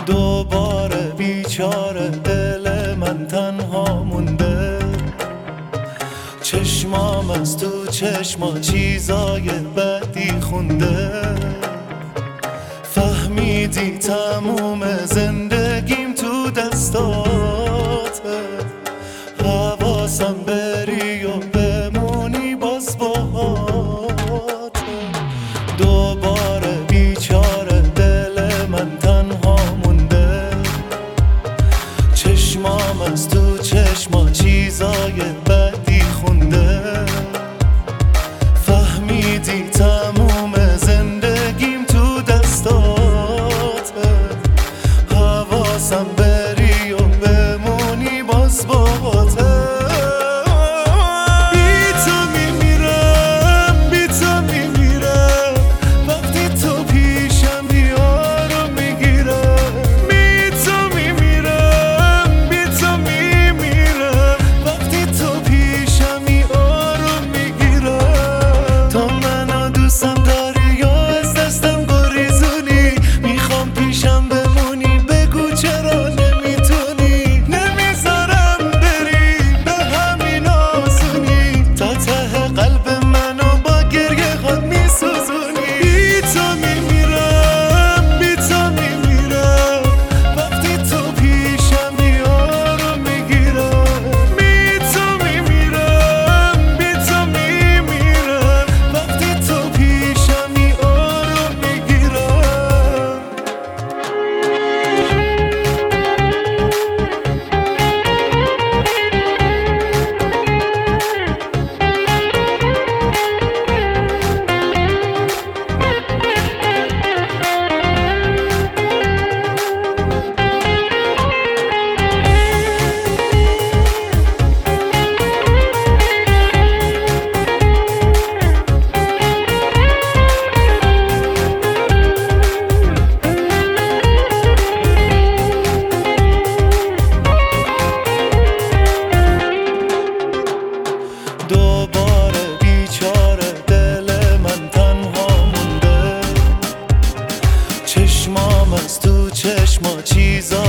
دوباره بیچاره دل من تنها مونده، چشمام از تو چشما چیزای بدی خونده. فهمیدی تموم زندگیم تو دستاته، حواسم بری و بمونی باز باهاته. دوباره بیچاره دل من تنها مونده، چشمام از تو چشما چیزای بدی خونده. فهمیدی تموم زندگیم تو دستاته، حواسم بری و بمونی باز باهاته. دوباره بیچاره دل من تنها مونده، چشمام از تو چشما چیزا